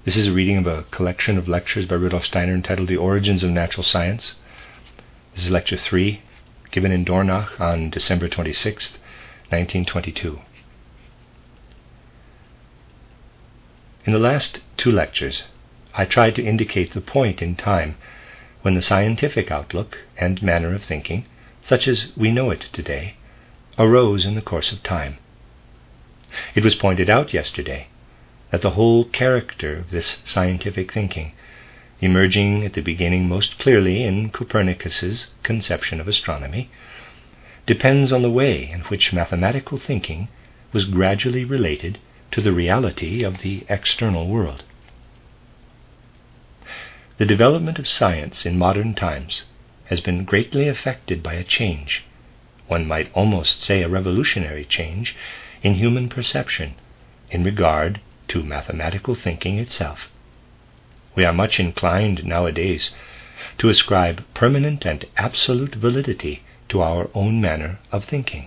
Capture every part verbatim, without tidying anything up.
This is a reading of a collection of lectures by Rudolf Steiner entitled The Origins of Natural Science. This is lecture three, given in Dornach on December twenty-sixth, nineteen twenty-two. In the last two lectures, I tried to indicate the point in time when the scientific outlook and manner of thinking, such as we know it today, arose in the course of time. It was pointed out yesterday that the whole character of this scientific thinking, emerging at the beginning most clearly in Copernicus's conception of astronomy, depends on the way in which mathematical thinking was gradually related to the reality of the external world. The development of science in modern times has been greatly affected by a change, one might almost say a revolutionary change, in human perception in regard to mathematical thinking itself. We are much inclined nowadays to ascribe permanent and absolute validity to our own manner of thinking.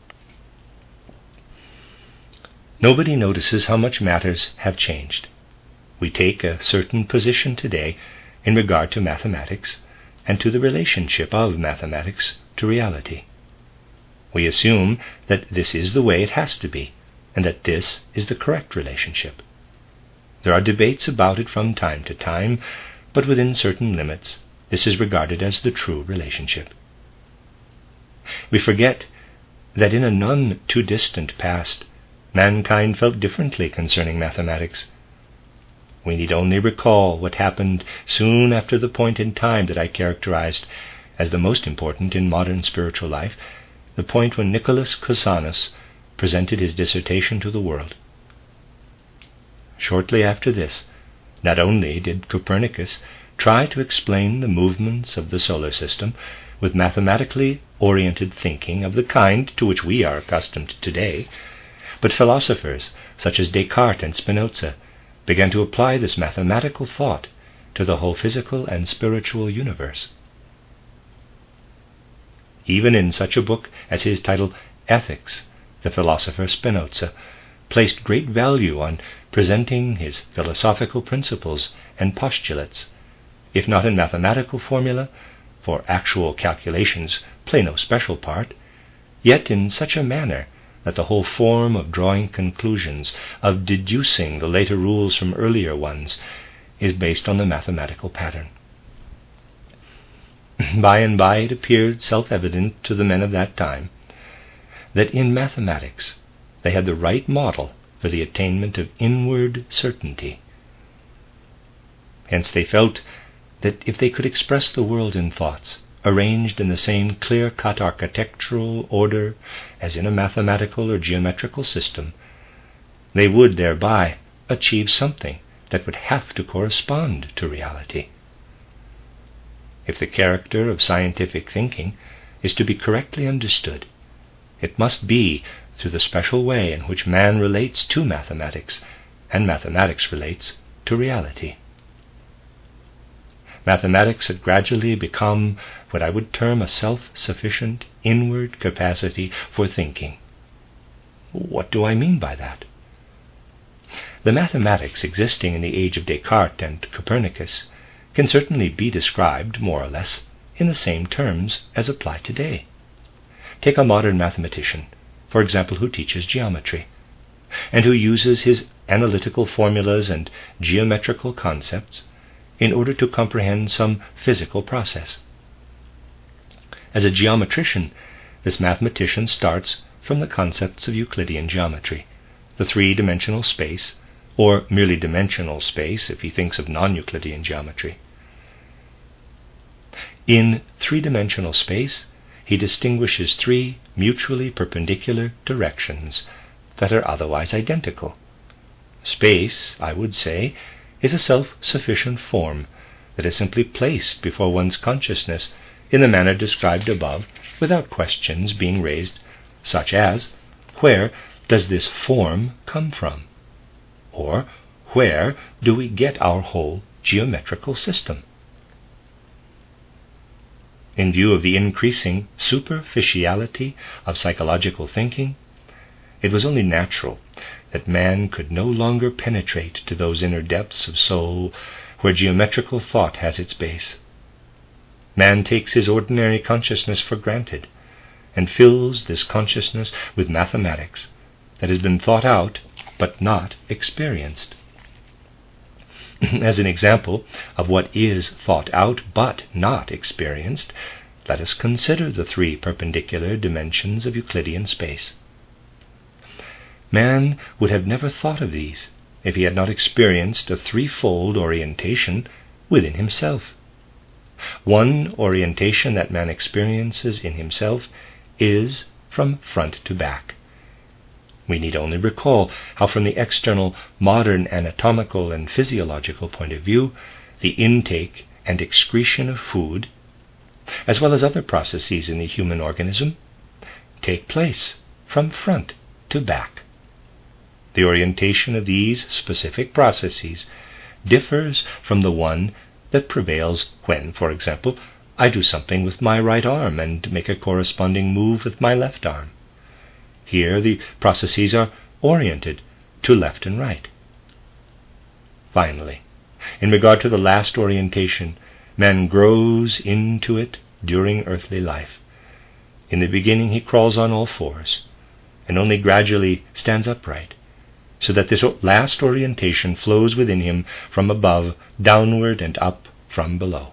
Nobody notices how much matters have changed. We take a certain position today in regard to mathematics and to the relationship of mathematics to reality. We assume that this is the way it has to be, and that this is the correct relationship. There are debates about it from time to time, but within certain limits, this is regarded as the true relationship. We forget that in a none too distant past, mankind felt differently concerning mathematics. We need only recall what happened soon after the point in time that I characterized as the most important in modern spiritual life, the point when Nicholas Cusanus presented his dissertation to the world. Shortly after this, not only did Copernicus try to explain the movements of the solar system with mathematically oriented thinking of the kind to which we are accustomed today, but philosophers such as Descartes and Spinoza began to apply this mathematical thought to the whole physical and spiritual universe. Even in such a book as his title Ethics, the philosopher Spinoza placed great value on presenting his philosophical principles and postulates, if not in mathematical formula, for actual calculations play no special part, yet in such a manner that the whole form of drawing conclusions, of deducing the later rules from earlier ones, is based on the mathematical pattern. By and by it appeared self-evident to the men of that time that in mathematics they had the right model for the attainment of inward certainty. Hence they felt that if they could express the world in thoughts, arranged in the same clear-cut architectural order as in a mathematical or geometrical system, they would thereby achieve something that would have to correspond to reality. If the character of scientific thinking is to be correctly understood, it must be through the special way in which man relates to mathematics, and mathematics relates to reality. Mathematics had gradually become what I would term a self-sufficient inward capacity for thinking. What do I mean by that? The mathematics existing in the age of Descartes and Copernicus can certainly be described, more or less, in the same terms as apply today. Take a modern mathematician, for example, who teaches geometry, and who uses his analytical formulas and geometrical concepts in order to comprehend some physical process. As a geometrician, this mathematician starts from the concepts of Euclidean geometry, the three-dimensional space, or merely dimensional space if he thinks of non-Euclidean geometry. In three-dimensional space, he distinguishes three mutually perpendicular directions that are otherwise identical. Space, I would say, is a self-sufficient form that is simply placed before one's consciousness in the manner described above, without questions being raised, such as, where does this form come from? Or, where do we get our whole geometrical system? In view of the increasing superficiality of psychological thinking, it was only natural that man could no longer penetrate to those inner depths of soul where geometrical thought has its base. Man takes his ordinary consciousness for granted and fills this consciousness with mathematics that has been thought out but not experienced. As an example of what is thought out but not experienced, let us consider the three perpendicular dimensions of Euclidean space. Man would have never thought of these if he had not experienced a threefold orientation within himself. One orientation that man experiences in himself is from front to back. We need only recall how from the external modern anatomical and physiological point of view, the intake and excretion of food, as well as other processes in the human organism, take place from front to back. The orientation of these specific processes differs from the one that prevails when, for example, I do something with my right arm and make a corresponding move with my left arm. Here the processes are oriented to left and right. Finally, in regard to the last orientation, man grows into it during earthly life. In the beginning he crawls on all fours, and only gradually stands upright, so that this last orientation flows within him from above, downward, and up from below.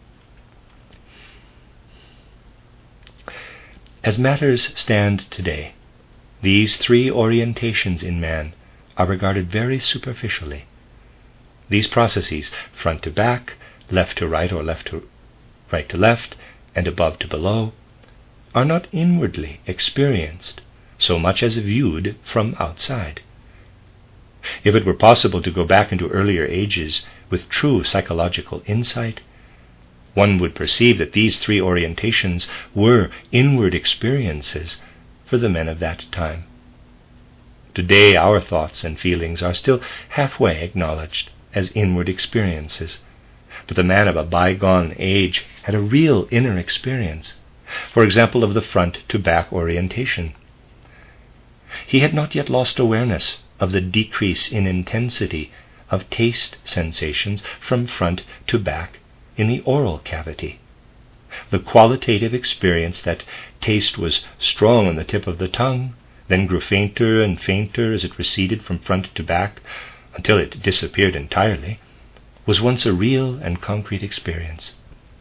As matters stand today, these three orientations in man are regarded very superficially. These processes, front to back, left to right or left to right to left, and above to below, are not inwardly experienced so much as viewed from outside. If it were possible to go back into earlier ages with true psychological insight, one would perceive that these three orientations were inward experiences for the men of that time. Today our thoughts and feelings are still halfway acknowledged as inward experiences, but the man of a bygone age had a real inner experience, for example, of the front to back orientation. He had not yet lost awareness of the decrease in intensity of taste sensations from front to back in the oral cavity. The qualitative experience that taste was strong on the tip of the tongue, then grew fainter and fainter as it receded from front to back until it disappeared entirely, was once a real and concrete experience.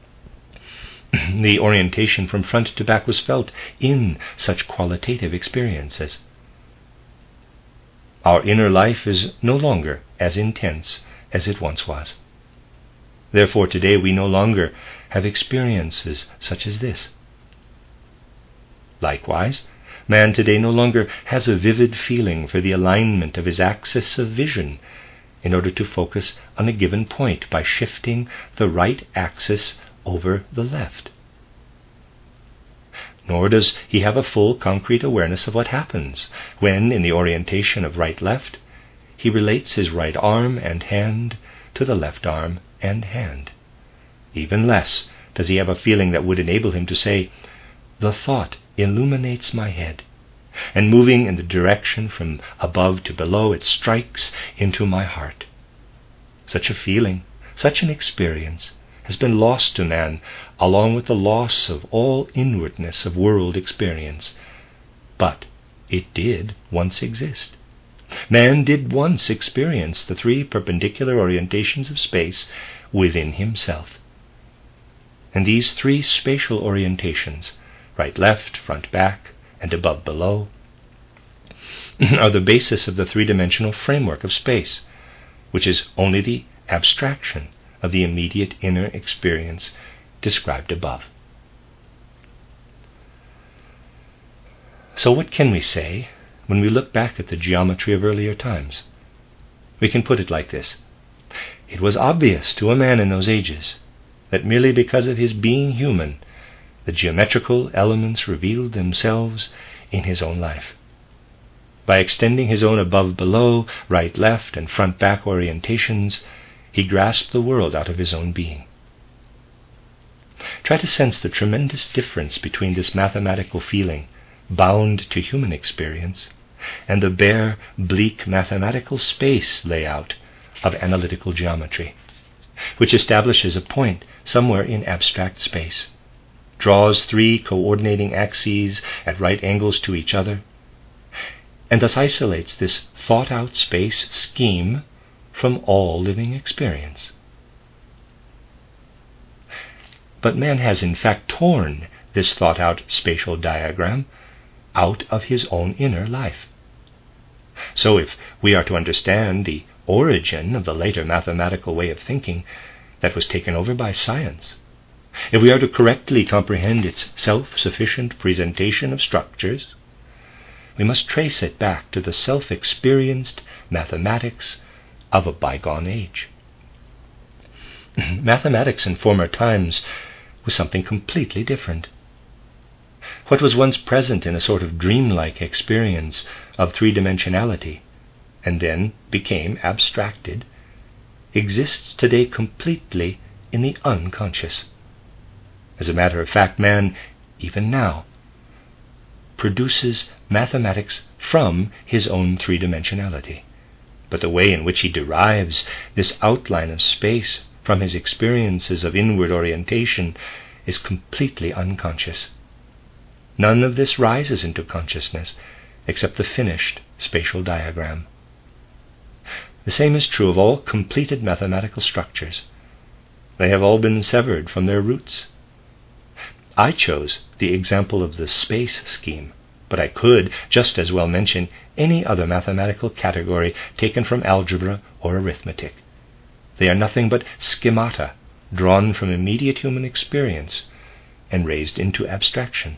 The orientation from front to back was felt in such qualitative experiences. Our inner life is no longer as intense as it once was. Therefore, today we no longer have experiences such as this. Likewise, man today no longer has a vivid feeling for the alignment of his axis of vision in order to focus on a given point by shifting the right axis over the left. Nor does he have a full concrete awareness of what happens when, in the orientation of right-left, he relates his right arm and hand to the left arm and hand. Even less does he have a feeling that would enable him to say, "The thought illuminates my head, and moving in the direction from above to below, it strikes into my heart." Such a feeling, such an experience, has been lost to man, along with the loss of all inwardness of world experience. But it did once exist. Man did once experience the three perpendicular orientations of space within himself. And these three spatial orientations, right-left, front-back, and above-below, are the basis of the three-dimensional framework of space, which is only the abstraction of the immediate inner experience described above. So what can we say when we look back at the geometry of earlier times? We can put it like this. It was obvious to a man in those ages that merely because of his being human, the geometrical elements revealed themselves in his own life. By extending his own above-below, right-left, and front-back orientations, he grasped the world out of his own being. Try to sense the tremendous difference between this mathematical feeling, bound to human experience, and the bare, bleak mathematical space layout of analytical geometry, which establishes a point somewhere in abstract space, draws three coordinating axes at right angles to each other, and thus isolates this thought-out space scheme from all living experience. But man has in fact torn this thought-out spatial diagram out of his own inner life. So if we are to understand the origin of the later mathematical way of thinking that was taken over by science, if we are to correctly comprehend its self-sufficient presentation of structures, we must trace it back to the self-experienced mathematics of a bygone age. Mathematics in former times was something completely different. What was once present in a sort of dreamlike experience of three-dimensionality, and then became abstracted, exists today completely in the unconscious. As a matter of fact, man, even now, produces mathematics from his own three-dimensionality. But the way in which he derives this outline of space from his experiences of inward orientation is completely unconscious. None of this rises into consciousness except the finished spatial diagram. The same is true of all completed mathematical structures. They have all been severed from their roots. I chose the example of the space scheme, but I could just as well mention any other mathematical category taken from algebra or arithmetic. They are nothing but schemata drawn from immediate human experience and raised into abstraction.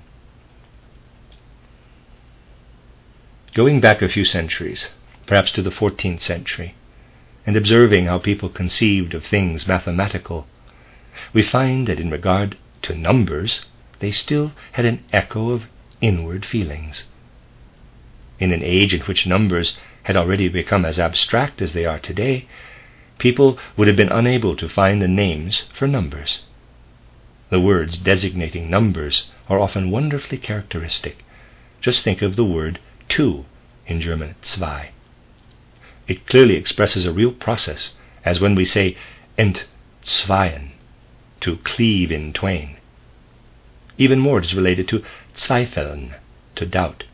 Going back a few centuries, perhaps to the fourteenth century, and observing how people conceived of things mathematical, we find that in regard to numbers, they still had an echo of inward feelings. In an age in which numbers had already become as abstract as they are today, people would have been unable to find the names for numbers. The words designating numbers are often wonderfully characteristic. Just think of the word two in German, zwei. It clearly expresses a real process, as when we say entzweien, to cleave in twain. Even more, it is related to zweifeln, to doubt.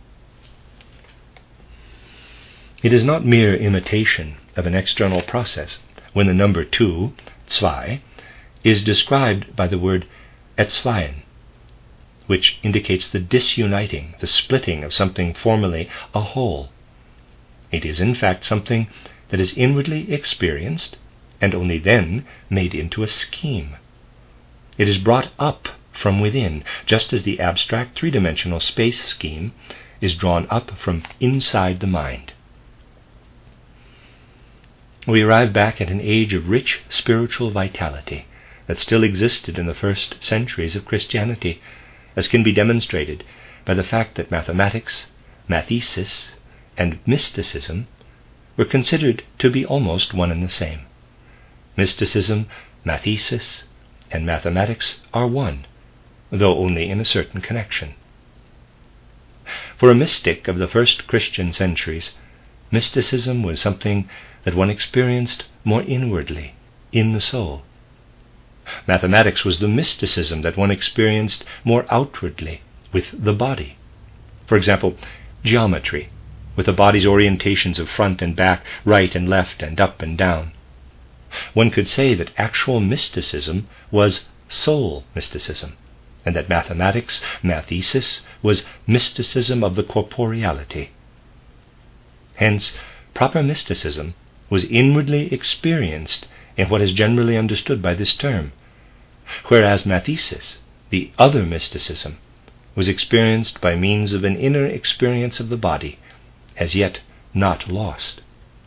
It is not mere imitation of an external process when the number two, zwei, is described by the word entzweien, which indicates the disuniting, the splitting of something formerly a whole. It is in fact something that is inwardly experienced and only then made into a scheme. It is brought up from within, just as the abstract three-dimensional space scheme is drawn up from inside the mind. We arrive back at an age of rich spiritual vitality that still existed in the first centuries of Christianity, as can be demonstrated by the fact that mathematics, mathesis, and mysticism were considered to be almost one and the same. Mysticism, mathesis, and mathematics are one, though only in a certain connection. For a mystic of the first Christian centuries, mysticism was something that one experienced more inwardly, in the soul. Mathematics was the mysticism that one experienced more outwardly, with the body. For example, geometry, with the body's orientations of front and back, right and left, and up and down. One could say that actual mysticism was soul mysticism, and that mathematics, mathesis, was mysticism of the corporeality. Hence, proper mysticism was inwardly experienced in what is generally understood by this term, whereas mathesis, the other mysticism, was experienced by means of an inner experience of the body, as yet not lost.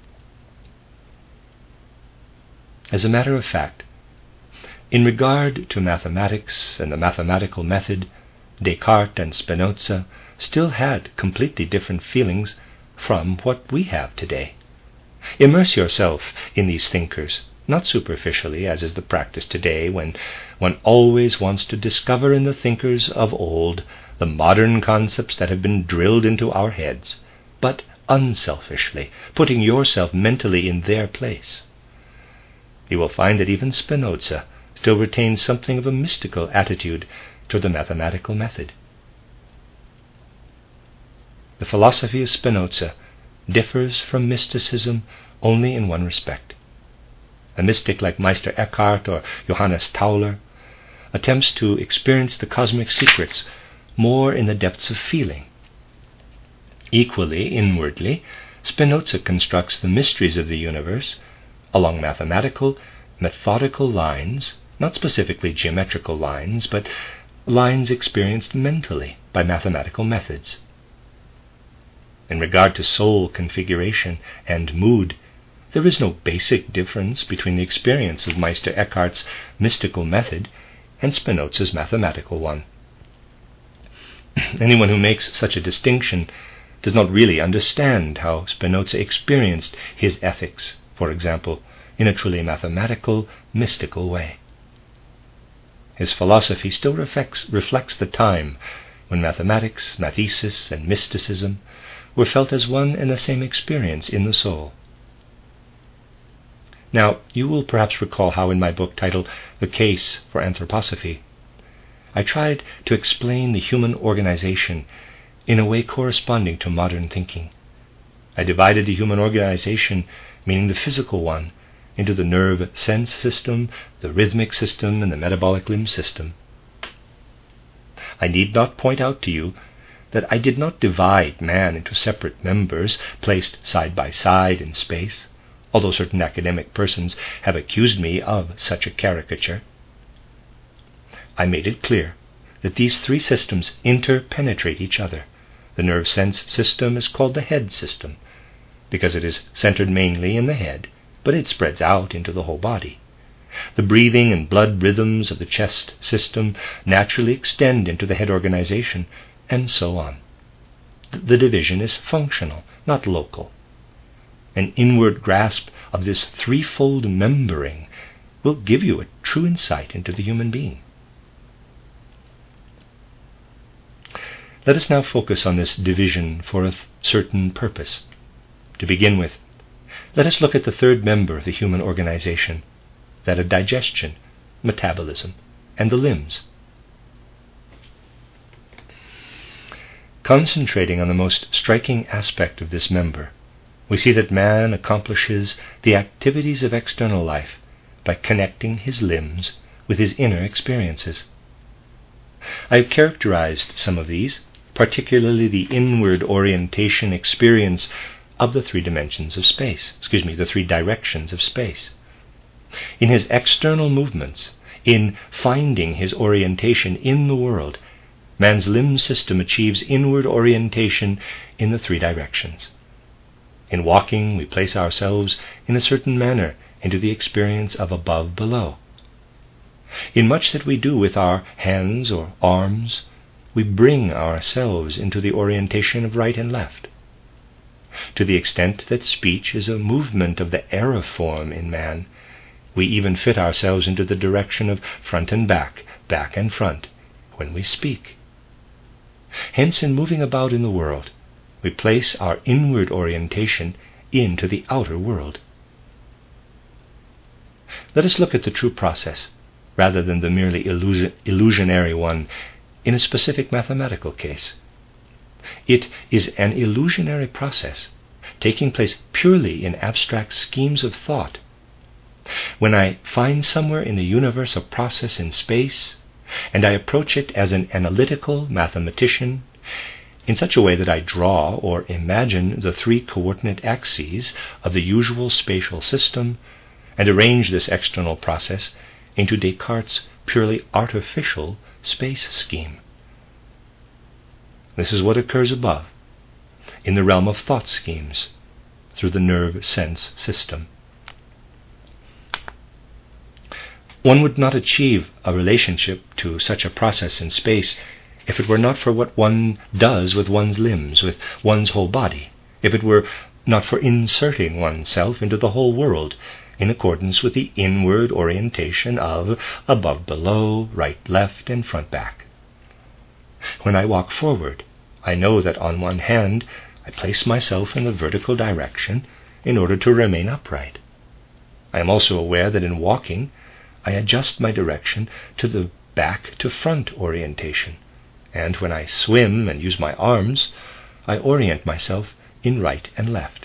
As a matter of fact, in regard to mathematics and the mathematical method, Descartes and Spinoza still had completely different feelings from what we have today. Immerse yourself in these thinkers, not superficially, as is the practice today, when one always wants to discover in the thinkers of old the modern concepts that have been drilled into our heads, but unselfishly, putting yourself mentally in their place. You will find that even Spinoza still retains something of a mystical attitude toward the mathematical method. The philosophy of Spinoza differs from mysticism only in one respect. A mystic like Meister Eckhart or Johannes Tauler attempts to experience the cosmic secrets more in the depths of feeling. Equally, inwardly, Spinoza constructs the mysteries of the universe along mathematical, methodical lines, not specifically geometrical lines, but lines experienced mentally by mathematical methods. In regard to soul configuration and mood, there is no basic difference between the experience of Meister Eckhart's mystical method and Spinoza's mathematical one. Anyone who makes such a distinction does not really understand how Spinoza experienced his ethics, for example, in a truly mathematical, mystical way. His philosophy still reflects, reflects the time when mathematics, mathesis, and mysticism were felt as one and the same experience in the soul. Now, you will perhaps recall how in my book titled The Case for Anthroposophy, I tried to explain the human organization in a way corresponding to modern thinking. I divided the human organization, meaning the physical one, into the nerve sense system, the rhythmic system, and the metabolic limb system. I need not point out to you that I did not divide man into separate members placed side by side in space, although certain academic persons have accused me of such a caricature. I made it clear that these three systems interpenetrate each other. The nerve sense system is called the head system, because it is centered mainly in the head, but it spreads out into the whole body. The breathing and blood rhythms of the chest system naturally extend into the head organization, and so on. The division is functional, not local. An inward grasp of this threefold membering will give you a true insight into the human being. Let us now focus on this division for a th- certain purpose. To begin with, let us look at the third member of the human organization, that of digestion, metabolism, and the limbs. Concentrating on the most striking aspect of this member, we see that man accomplishes the activities of external life by connecting his limbs with his inner experiences. I have characterized some of these, particularly the inward orientation experience of the three dimensions of space, excuse me, the three directions of space. In his external movements, in finding his orientation in the world, man's limb system achieves inward orientation in the three directions. In walking, we place ourselves in a certain manner into the experience of above-below. In much that we do with our hands or arms, we bring ourselves into the orientation of right and left. To the extent that speech is a movement of the aeriform in man, we even fit ourselves into the direction of front and back, back and front, when we speak. Hence, in moving about in the world, we place our inward orientation into the outer world. Let us look at the true process, rather than the merely illusion, illusionary one, in a specific mathematical case. It is an illusionary process, taking place purely in abstract schemes of thought. When I find somewhere in the universe a process in space, and I approach it as an analytical mathematician, in such a way that I draw or imagine the three coordinate axes of the usual spatial system, and arrange this external process into Descartes' purely artificial space scheme. This is what occurs above, in the realm of thought schemes, through the nerve sense system. One would not achieve a relationship to such a process in space if it were not for what one does with one's limbs, with one's whole body, if it were not for inserting oneself into the whole world in accordance with the inward orientation of above-below, right-left, and front-back. When I walk forward, I know that on one hand I place myself in the vertical direction in order to remain upright. I am also aware that in walking, I adjust my direction to the back to front orientation, and when I swim and use my arms, I orient myself in right and left.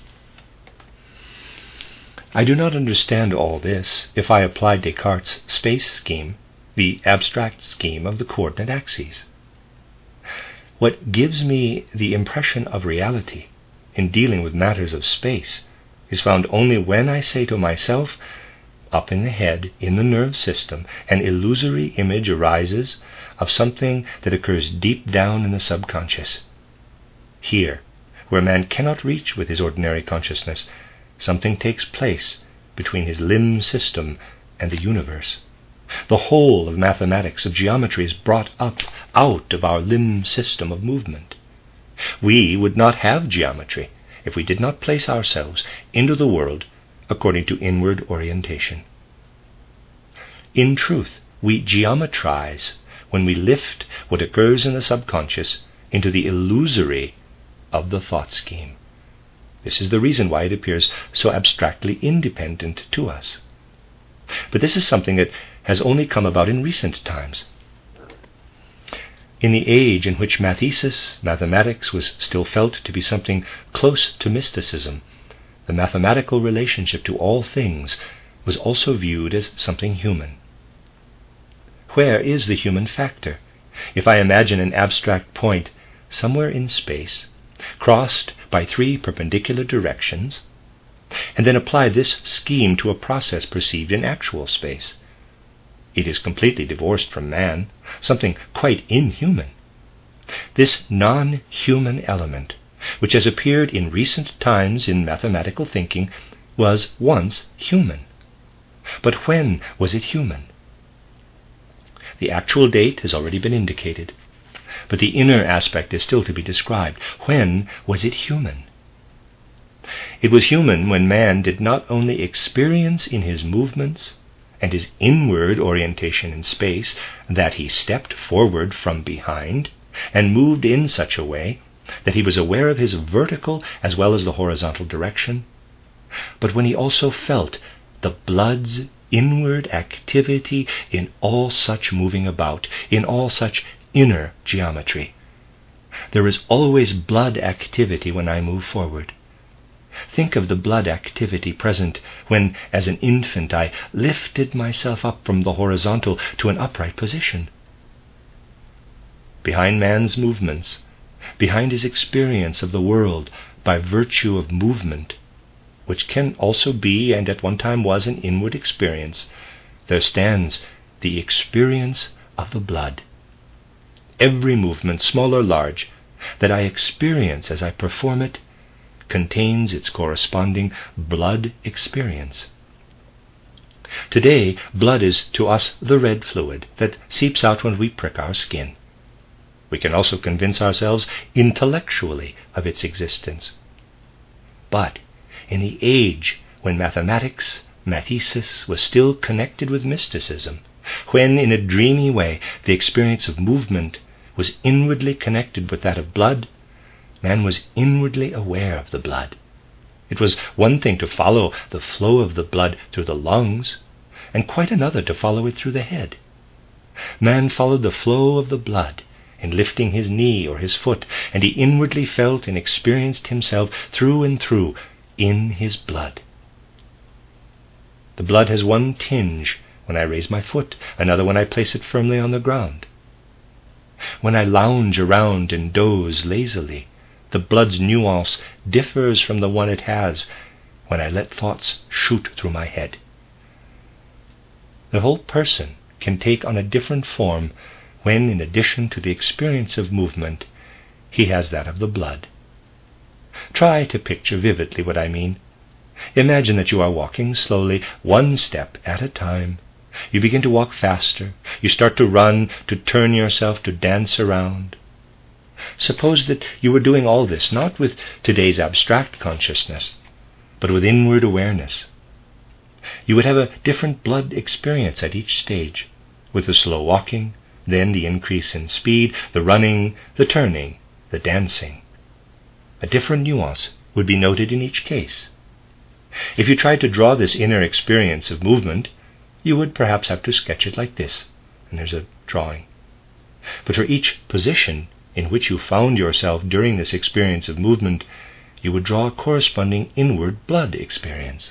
I do not understand all this if I apply Descartes' space scheme, the abstract scheme of the coordinate axes. What gives me the impression of reality in dealing with matters of space is found only when I say to myself, up in the head, in the nerve system, an illusory image arises of something that occurs deep down in the subconscious. Here, where man cannot reach with his ordinary consciousness, something takes place between his limb system and the universe. The whole of mathematics, of geometry, is brought up out of our limb system of movement. We would not have geometry if we did not place ourselves into the world according to inward orientation. In truth, we geometrize when we lift what occurs in the subconscious into the illusory of the thought scheme. This is the reason why it appears so abstractly independent to us. But this is something that has only come about in recent times. In the age in which mathesis, mathematics, was still felt to be something close to mysticism, the mathematical relationship to all things was also viewed as something human. Where is the human factor? If I imagine an abstract point somewhere in space, crossed by three perpendicular directions, and then apply this scheme to a process perceived in actual space, it is completely divorced from man, something quite inhuman. This non-human element, which has appeared in recent times in mathematical thinking, was once human. But when was it human? The actual date has already been indicated, but the inner aspect is still to be described. When was it human? It was human when man did not only experience in his movements and his inward orientation in space that he stepped forward from behind and moved in such a way that he was aware of his vertical as well as the horizontal direction, but when he also felt the blood's inward activity in all such moving about, in all such inner geometry. There is always blood activity when I move forward. Think of the blood activity present when, as an infant, I lifted myself up from the horizontal to an upright position. Behind man's movements, behind his experience of the world by virtue of movement, which can also be and at one time was an inward experience, there stands the experience of the blood. Every movement, small or large, that I experience as I perform it contains its corresponding blood experience. Today, blood is to us the red fluid that seeps out when we prick our skin. We can also convince ourselves intellectually of its existence. But in the age when mathematics, mathesis, was still connected with mysticism, when in a dreamy way the experience of movement was inwardly connected with that of blood, man was inwardly aware of the blood. It was one thing to follow the flow of the blood through the lungs, and quite another to follow it through the head. Man followed the flow of the blood in lifting his knee or his foot, and he inwardly felt and experienced himself through and through in his blood. The blood has one tinge when I raise my foot, another when I place it firmly on the ground. When I lounge around and doze lazily, the blood's nuance differs from the one it has when I let thoughts shoot through my head. The whole person can take on a different form when, in addition to the experience of movement, he has that of the blood. Try to picture vividly what I mean. Imagine that you are walking slowly, one step at a time. You begin to walk faster. You start to run, to turn yourself, to dance around. Suppose that you were doing all this not with today's abstract consciousness, but with inward awareness. You would have a different blood experience at each stage, with the slow walking, then the increase in speed, the running, the turning, the dancing. A different nuance would be noted in each case. If you tried to draw this inner experience of movement, you would perhaps have to sketch it like this, and there's a drawing. But for each position in which you found yourself during this experience of movement, you would draw a corresponding inward blood experience.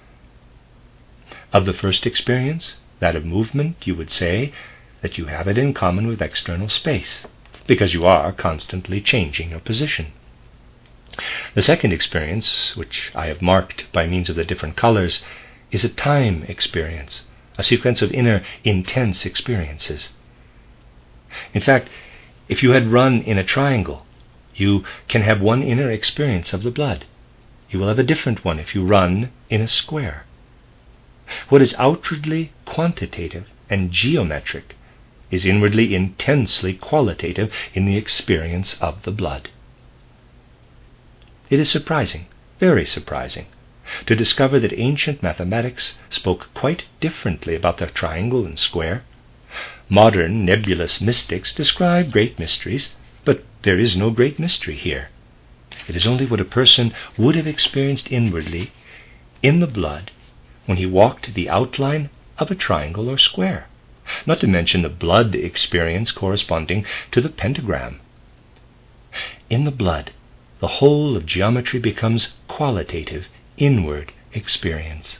Of the first experience, that of movement, you would say that you have it in common with external space, because you are constantly changing your position. The second experience, which I have marked by means of the different colors, is a time experience, a sequence of inner, intense experiences. In fact, if you had run in a triangle, you can have one inner experience of the blood. You will have a different one if you run in a square. What is outwardly quantitative and geometric is inwardly intensely qualitative in the experience of the blood. It is surprising, very surprising, to discover that ancient mathematics spoke quite differently about the triangle and square. Modern nebulous mystics describe great mysteries, but there is no great mystery here. It is only what a person would have experienced inwardly in the blood when he walked the outline of a triangle or square, not to mention the blood experience corresponding to the pentagram. In the blood, the whole of geometry becomes qualitative, inward experience.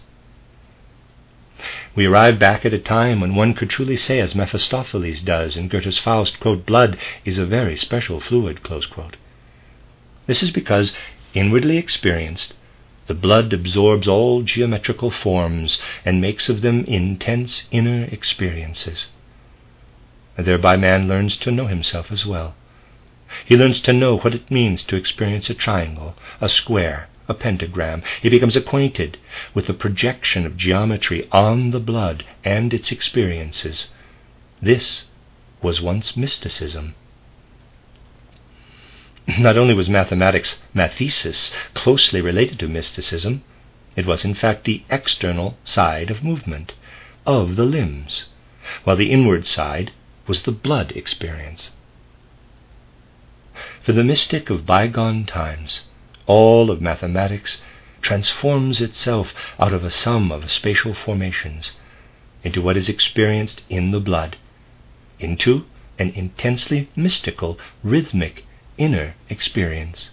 We arrive back at a time when one could truly say, as Mephistopheles does in Goethe's Faust, quote, "Blood is a very special fluid," close quote. This is because, inwardly experienced, the blood absorbs all geometrical forms and makes of them intense inner experiences. And thereby man learns to know himself as well. He learns to know what it means to experience a triangle, a square, a pentagram. He becomes acquainted with the projection of geometry on the blood and its experiences. This was once mysticism. Not only was mathematics, mathesis, closely related to mysticism, it was in fact the external side of movement, of the limbs, while the inward side was the blood experience. For the mystic of bygone times, all of mathematics transforms itself out of a sum of spatial formations into what is experienced in the blood, into an intensely mystical, rhythmic, inner experience.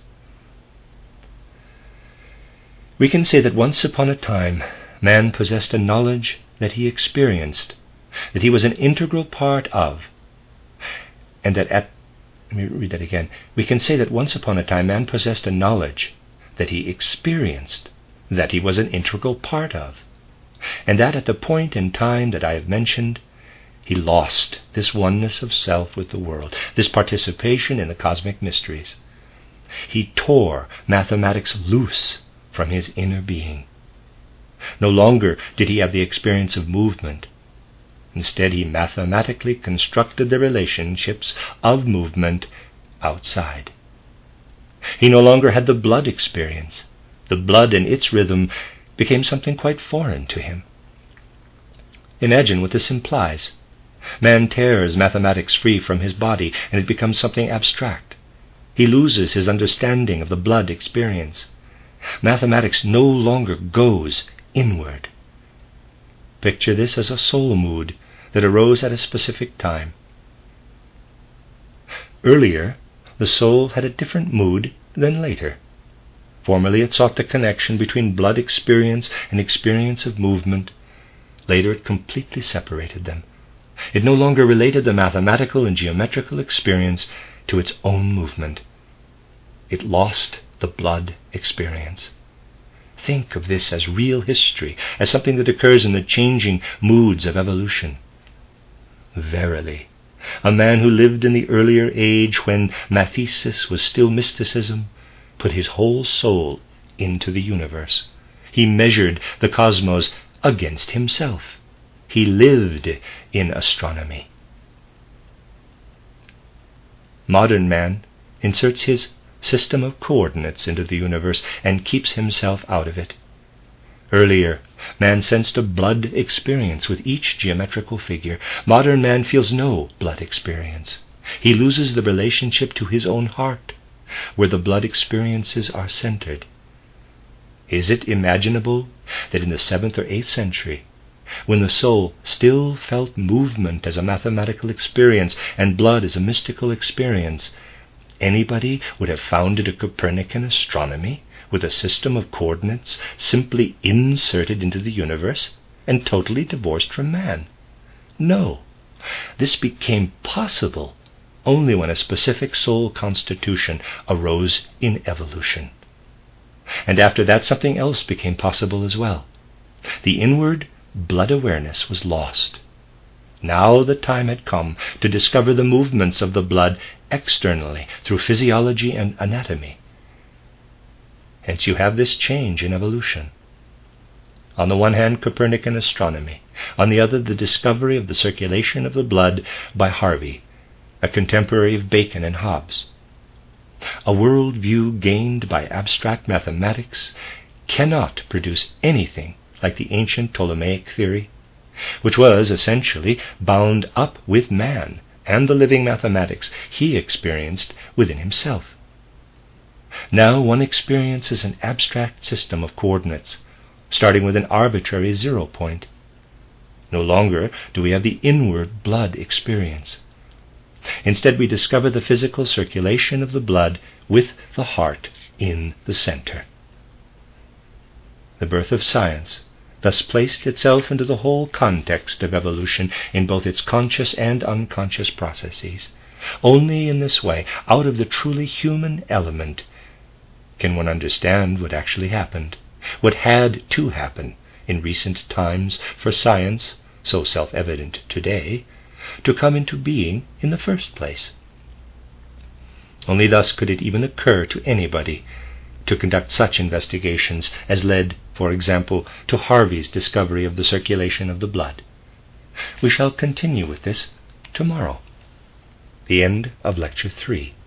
We can say that once upon a time man possessed a knowledge that he experienced, that he was an integral part of, and that at Let me read that again. We can say that once upon a time man possessed a knowledge that he experienced, that he was an integral part of, and that at the point in time that I have mentioned, he lost this oneness of self with the world, this participation in the cosmic mysteries. He tore mathematics loose from his inner being. No longer did he have the experience of movement. Instead, he mathematically constructed the relationships of movement outside. He no longer had the blood experience. The blood and its rhythm became something quite foreign to him. Imagine what this implies. Man tears mathematics free from his body, and it becomes something abstract. He loses his understanding of the blood experience. Mathematics no longer goes inward. Picture this as a soul mood that arose at a specific time. Earlier, the soul had a different mood than later. Formerly it sought the connection between blood experience and experience of movement. Later it completely separated them. It no longer related the mathematical and geometrical experience to its own movement. It lost the blood experience. Think of this as real history, as something that occurs in the changing moods of evolution. Verily, a man who lived in the earlier age when mathesis was still mysticism put his whole soul into the universe. He measured the cosmos against himself. He lived in astronomy. Modern man inserts his system of coordinates into the universe and keeps himself out of it. Earlier, man sensed a blood experience with each geometrical figure. Modern man feels no blood experience. He loses the relationship to his own heart. where the blood experiences are centered. Is it imaginable that in the seventh or eighth century, when the soul still felt movement as a mathematical experience and blood as a mystical experience, anybody would have founded a Copernican astronomy with a system of coordinates simply inserted into the universe and totally divorced from man? No. This became possible only when a specific soul constitution arose in evolution. And after that, something else became possible as well. The inward blood awareness was lost. Now the time had come to discover the movements of the blood externally through physiology and anatomy. Hence you have this change in evolution. On the one hand, Copernican astronomy. On the other, the discovery of the circulation of the blood by Harvey, a contemporary of Bacon and Hobbes. A world view gained by abstract mathematics cannot produce anything like the ancient Ptolemaic theory, which was essentially bound up with man and the living mathematics he experienced within himself. Now one experiences an abstract system of coordinates, starting with an arbitrary zero point. No longer do we have the inward blood experience. Instead, we discover the physical circulation of the blood with the heart in the center. The birth of science thus placed itself into the whole context of evolution in both its conscious and unconscious processes. Only in this way, out of the truly human element, can one understand what actually happened, what had to happen in recent times for science, so self-evident today, to come into being in the first place. Only thus could it even occur to anybody to conduct such investigations as led, for example, to Harvey's discovery of the circulation of the blood. We shall continue with this tomorrow. The end of Lecture three.